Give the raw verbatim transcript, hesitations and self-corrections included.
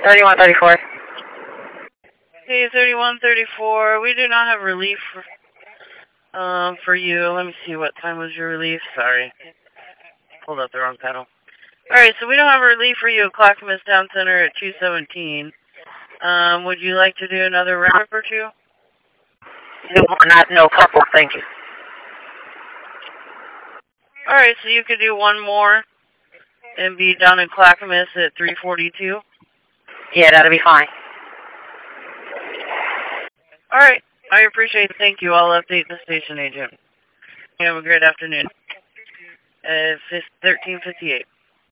thirty-one thirty-four. Okay, thirty-one thirty-four. We do not have relief for, um, for you. Let me see, what time was your relief? Sorry. Pulled up the wrong panel. Alright, so we don't have a relief for you at Clackamas Town Center at two seventeen. Um, would you like to do another round or two? Not, no, couple, thank you. Alright, so you could do one more and be down in Clackamas at three forty-two? Yeah, that'll be fine. Alright, I appreciate it. Thank you. I'll update the station agent. You have a great afternoon. Uh, thirteen fifty-eight.